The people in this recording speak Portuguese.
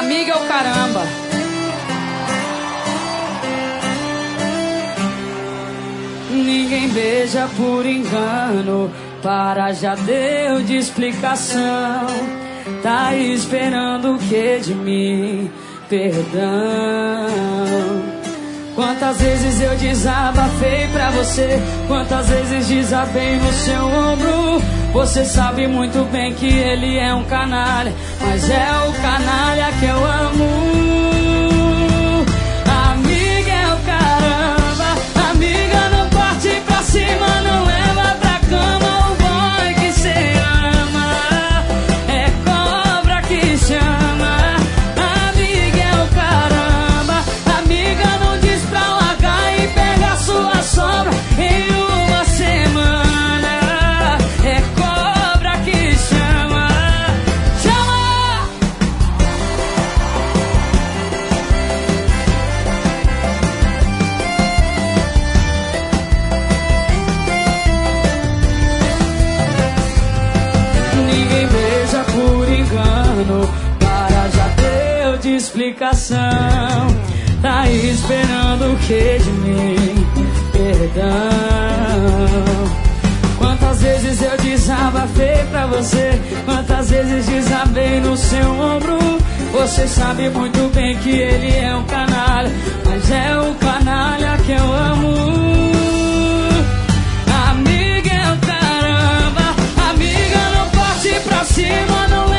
Amiga é o caramba. Ninguém beija por engano, para já deu de explicação. Tá esperando o que de mim? Perdão. Quantas vezes eu desabafei pra você, quantas vezes desabei no seu ombro. Você sabe muito bem que ele é um canalha, mas é o canalha que eu amo. Amiga é o caramba, amiga não parte pra cima, não leva pra cama o boy que cê ama. É cobra que chama. Amiga é o caramba, amiga não diz pra largar e pega sua sobra em uma semana. É cobra que chama. Chama! Ninguém beija por engano, para já deu de explicação. Tá esperando o que de mim? Perdão. Quantas vezes eu desabafei pra você, quantas vezes desabei no seu ombro. Você sabe muito bem que ele é um canalha, mas é o canalha que eu amo. Amiga é o caramba, amiga não parte pra cima, não